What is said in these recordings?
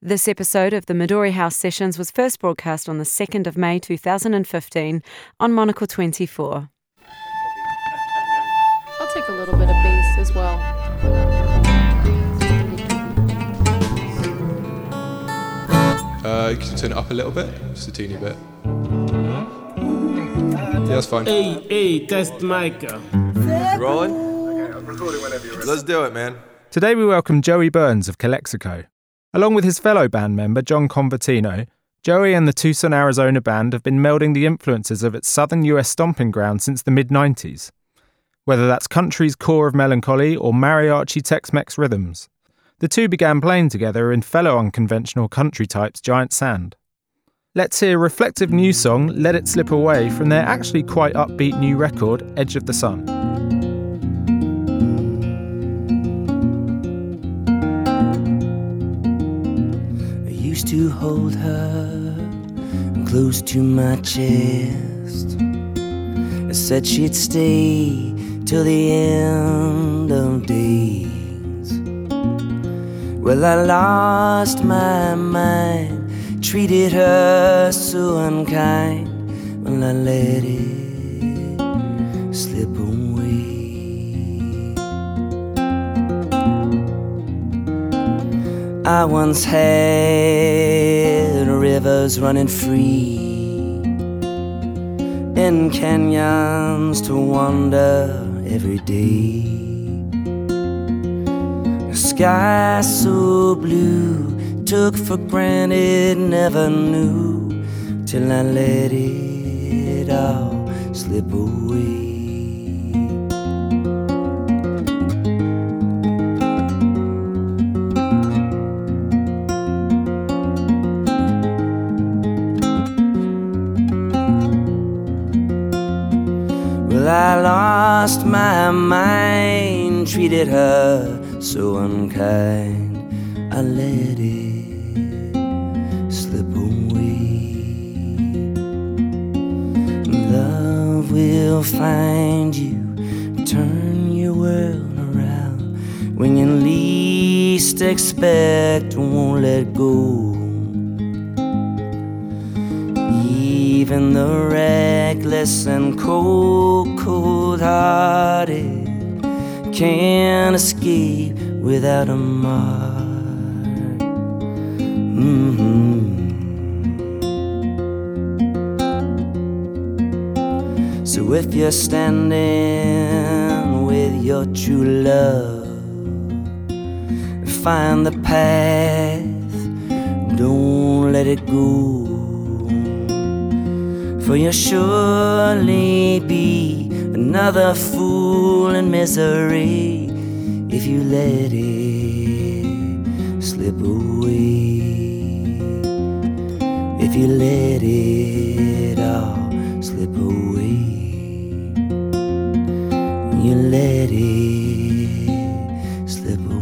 This episode of the Midori House Sessions was first broadcast on the 2nd of May 2015 on Monocle 24. I'll take a little bit of bass as well. You can turn it up a little bit, just a teeny bit. Yeah, that's fine. Hey, test mic. Rolling? Okay, I'm recording whenever you're ready. Let's do it, man. Today we welcome Joey Burns of Calexico. Along with his fellow band member John Convertino, Joey and the Tucson, Arizona band have been melding the influences of its southern US stomping ground since the mid-90s. Whether that's country's core of melancholy or mariachi Tex-Mex rhythms, the two began playing together in fellow unconventional country types Giant Sand. Let's hear a reflective new song, Let It Slip Away, from their actually quite upbeat new record, Edge of the Sun. Used to hold her close to my chest. I said she'd stay till the end of days. Well, I lost my mind, treated her so unkind. Well, I let it slip away. I once had rivers running free and canyons to wander every day. A sky so blue, took for granted, never knew till I let it all slip away. I lost my mind, treated her so unkind. I let it slip away. Love will find you, turn your world around. When you least expect, won't let go. Even the reckless and cold-hearted can't escape without a mark. So if you're standing with your true love, find the path, don't let it go. For you'll surely be another fool in misery if you let it slip away. If you let it all slip away. You let it slip away.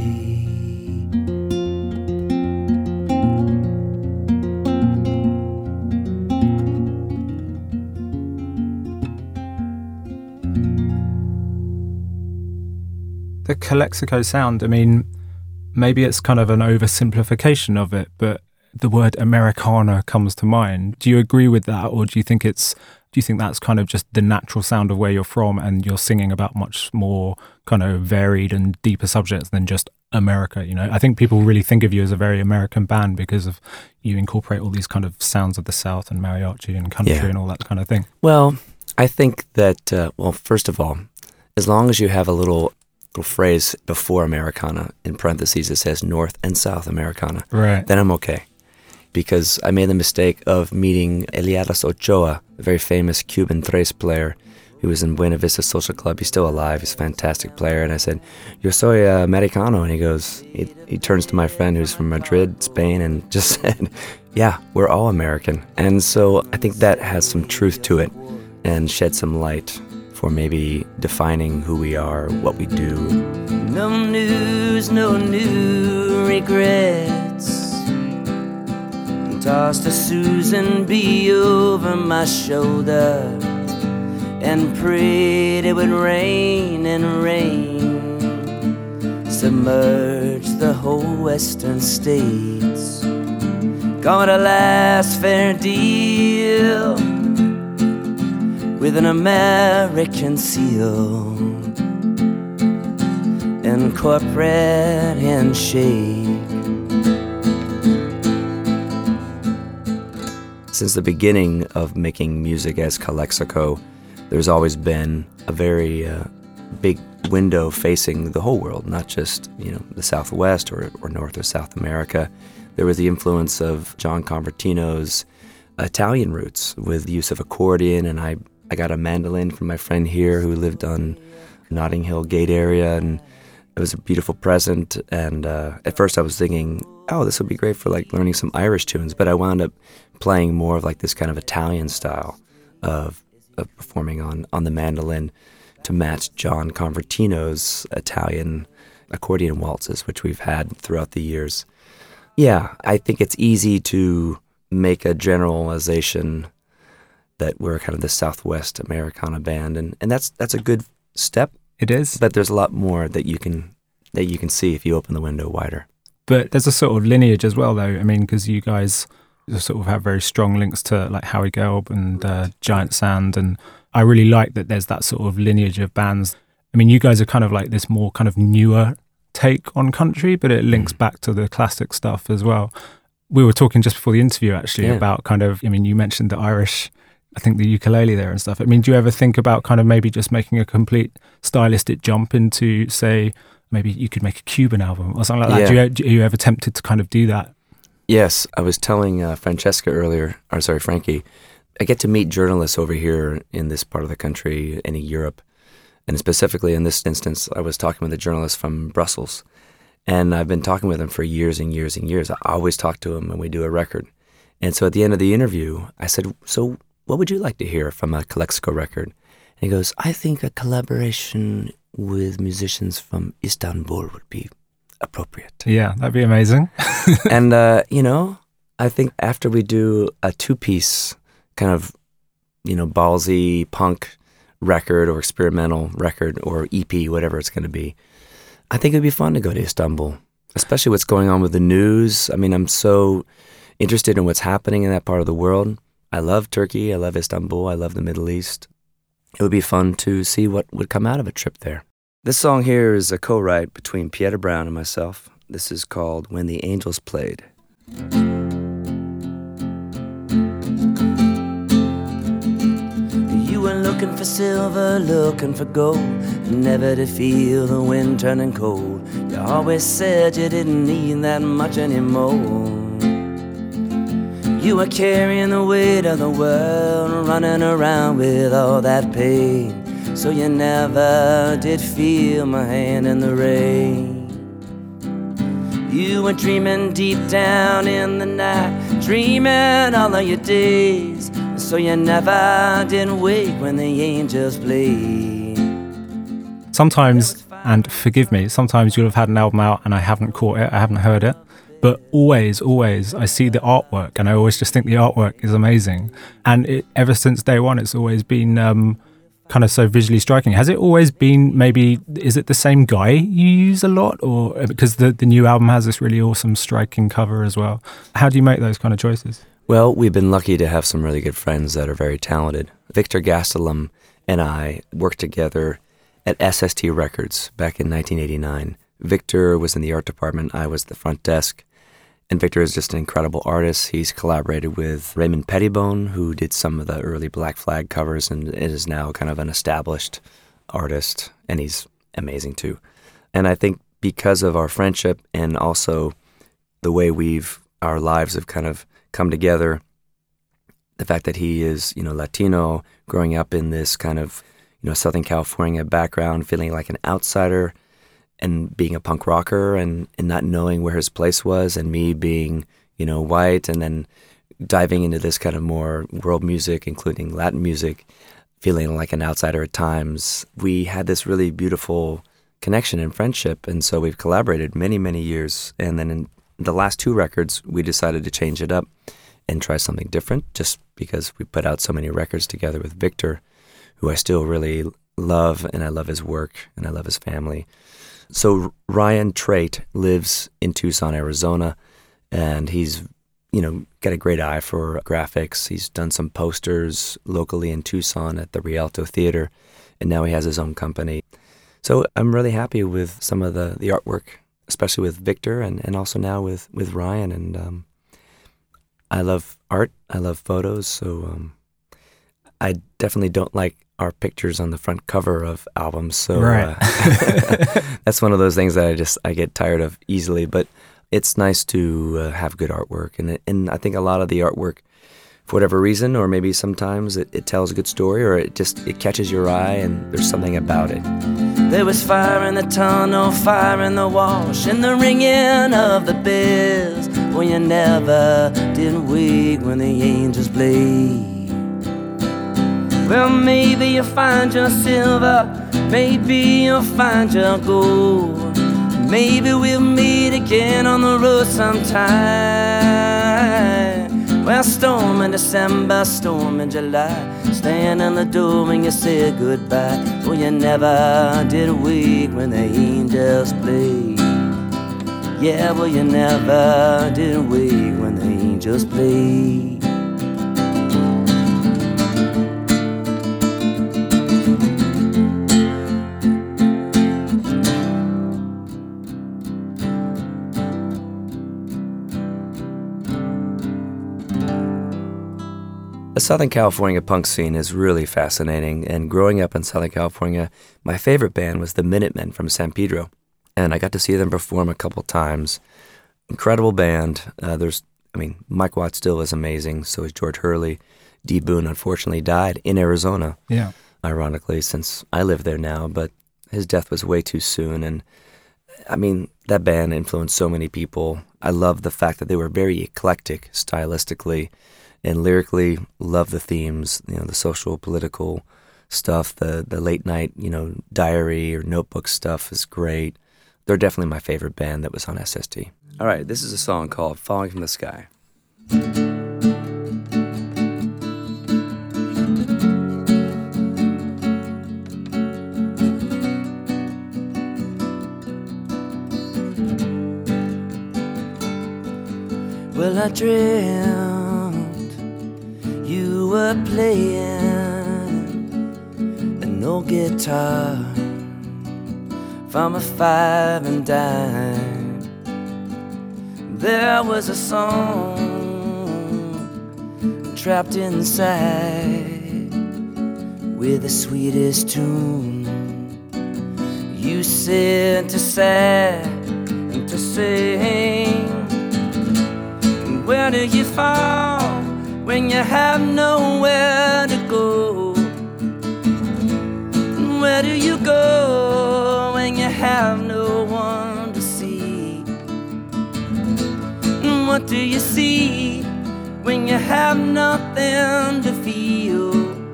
The Calexico sound, I mean, maybe it's kind of an oversimplification of it, but the word Americana comes to mind. Do you agree with that, or do you think that's kind of just the natural sound of where you're from and you're singing about much more kind of varied and deeper subjects than just America, you know? I think people really think of you as a very American band because of you incorporate all these kind of sounds of the South and mariachi and country and all that kind of thing. Well, I think that, first of all, as long as you have a little phrase before Americana, in parentheses it says North and South Americana, right, then I'm okay. Because I made the mistake of meeting Eliadas Ochoa, a very famous Cuban tres player who was in Buena Vista Social Club. He's still alive. He's a fantastic player. And I said, "Yo soy Americano." And he goes, he turns to my friend who's from Madrid, Spain, and just said, "Yeah, we're all American." And so I think that has some truth to it and shed some light for maybe defining who we are, what we do. No news, no new regrets. Tossed a Susan B over my shoulder and prayed it would rain and rain, submerge the whole western states. got a last fair deal with an American seal and corporate handshake. Since the beginning of making music as Calexico, there's always been a very big window facing the whole world, not just, the Southwest or North or South America. There was the influence of John Convertino's Italian roots with the use of accordion, and I got a mandolin from my friend here who lived on Notting Hill Gate area, and it was a beautiful present. And at first I was thinking, oh, this would be great for like learning some Irish tunes, but I wound up playing more of like this kind of Italian style of performing on the mandolin to match John Convertino's Italian accordion waltzes, which we've had throughout the years. Yeah, I think it's easy to make a generalization that we're kind of the Southwest Americana band, and that's a good step. It is. But there's a lot more that you can see if you open the window wider. But there's a sort of lineage as well, though. I mean, because you guys sort of have very strong links to like Howie Gelb and Giant Sand, and I really like that there's that sort of lineage of bands. I mean, you guys are kind of like this more kind of newer take on country, but it links back to the classic stuff as well. We were talking just before the interview actually about kind of, I mean, you mentioned the Irish, I think the ukulele there and stuff. I mean, do you ever think about kind of maybe just making a complete stylistic jump into, say, maybe you could make a Cuban album or something like that? Are you ever tempted to kind of do that? Yes, I was telling Frankie, I get to meet journalists over here in this part of the country and in Europe. And specifically in this instance, I was talking with a journalist from Brussels. And I've been talking with him for years and years and years. I always talk to him when we do a record. And so at the end of the interview, I said, so what would you like to hear from a Calexico record? And he goes, I think a collaboration with musicians from Istanbul would be appropriate. Yeah, that'd be amazing. And, I think after we do a two-piece kind of, ballsy punk record or experimental record or EP, whatever it's going to be, I think it'd be fun to go to Istanbul, especially what's going on with the news. I mean, I'm so interested in what's happening in that part of the world. I love Turkey. I love Istanbul. I love the Middle East. It would be fun to see what would come out of a trip there. This song here is a co-write between Pieter Brown and myself. This is called When the Angels Played. You were looking for silver, looking for gold, never to feel the wind turning cold. You always said you didn't need that much anymore. You were carrying the weight of the world, running around with all that pain. So you never did feel my hand in the rain. You were dreaming deep down in the night, dreaming all of your days. So you never did wake when the angels played. Sometimes, and forgive me, sometimes you'll have had an album out and I haven't caught it, I haven't heard it. But always, I see the artwork and I always just think the artwork is amazing. And ever since day one, it's always been kind of so visually striking. Has it always been, maybe, is it the same guy you use a lot? Or because the new album has this really awesome striking cover as well. How do you make those kind of choices? Well, we've been lucky to have some really good friends that are very talented. Victor Gastelum and I worked together at SST Records back in 1989. Victor was in the art department. I was the front desk. And Victor is just an incredible artist. He's collaborated with Raymond Pettibone, who did some of the early Black Flag covers and is now kind of an established artist. And he's amazing too. And I think because of our friendship and also the way our lives have kind of come together, the fact that he is, Latino, growing up in this kind of, Southern California background, feeling like an outsider, and being a punk rocker and not knowing where his place was, and me being, white, and then diving into this kind of more world music, including Latin music, feeling like an outsider at times. We had this really beautiful connection and friendship, and so we've collaborated many, many years. And then in the last two records, we decided to change it up and try something different, just because we put out so many records together with Victor, who I still really love, and I love his work, and I love his family. So Ryan Trait lives in Tucson, Arizona, and he's got a great eye for graphics. He's done some posters locally in Tucson at the Rialto Theater, and now he has his own company. So I'm really happy with some of the artwork, especially with Victor and also now with Ryan. And I love art. I love photos. So I definitely don't like our pictures on the front cover of albums. So right. That's one of those things that I get tired of easily. But it's nice to have good artwork. And I think a lot of the artwork, for whatever reason, or maybe sometimes it tells a good story, or it catches your eye and there's something about it. There was fire in the tunnel, fire in the wash, and the ringing of the bells. Well, you never did wake when the angels played. Well, maybe you'll find your silver, maybe you'll find your gold. Maybe we'll meet again on the road sometime. Well, storm in December, storm in July, stand on the door when you say goodbye. Well, you never did wake when the angels played. Yeah, well, you never did wake when the angels played. The Southern California punk scene is really fascinating, and growing up in Southern California, my favorite band was the Minutemen from San Pedro, and I got to see them perform a couple times. Incredible band. Mike Watt still is amazing, so is George Hurley. D. Boone unfortunately died in Arizona, ironically, since I live there now, but his death was way too soon, and that band influenced so many people. I love the fact that they were very eclectic stylistically, and lyrically, love the themes, the social, political stuff, the late night, diary or notebook stuff is great. They're definitely my favorite band that was on SST. All right, this is a song called Falling from the Sky. Well, I dreamt you were playing an old guitar from a 5 and dime. There was a song trapped inside with the sweetest tune. You said to sad and to sing. Where do you fall when you have nowhere to go? Where do you go when you have no one to see? What do you see when you have nothing to feel?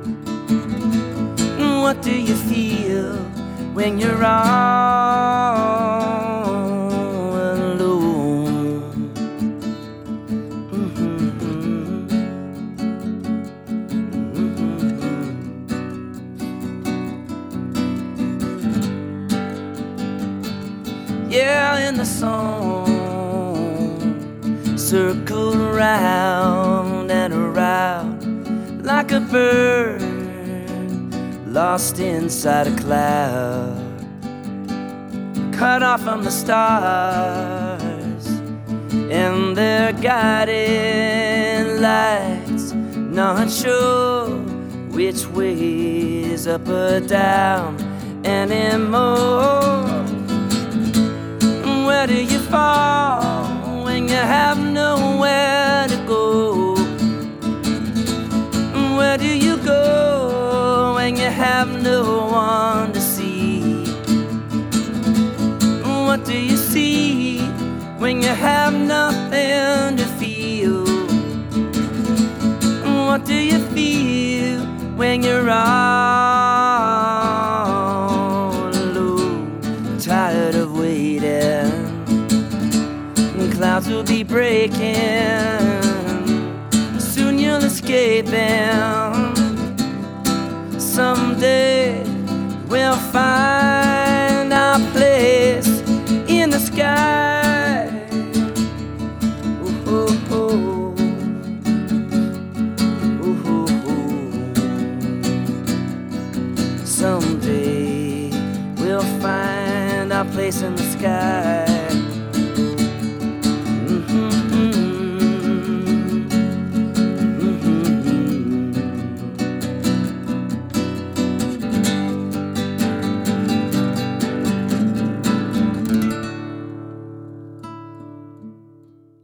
What do you feel when you're all alone? Yeah, in the song, circle round and around like a bird lost inside a cloud, cut off from the stars and their guiding lights, not sure which way is up or down anymore. Where do you fall when you have nowhere to go? Where do you go when you have no one to see? What do you see when you have nothing to feel? What do you feel when you're all alone, tired of waiting? Clouds will be breaking, soon you'll escape them. Someday we'll find our place in the sky. Oh, oh, oh.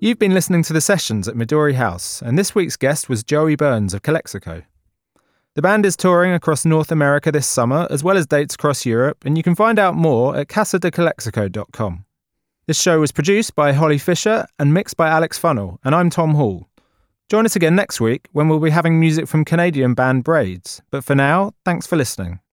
You've been listening to The Sessions at Midori House, and this week's guest was Joey Burns of Calexico. The band is touring across North America this summer, as well as dates across Europe, and you can find out more at casadecalexico.com. This show was produced by Holly Fisher and mixed by Alex Funnell, and I'm Tom Hall. Join us again next week when we'll be having music from Canadian band Braids. But for now, thanks for listening.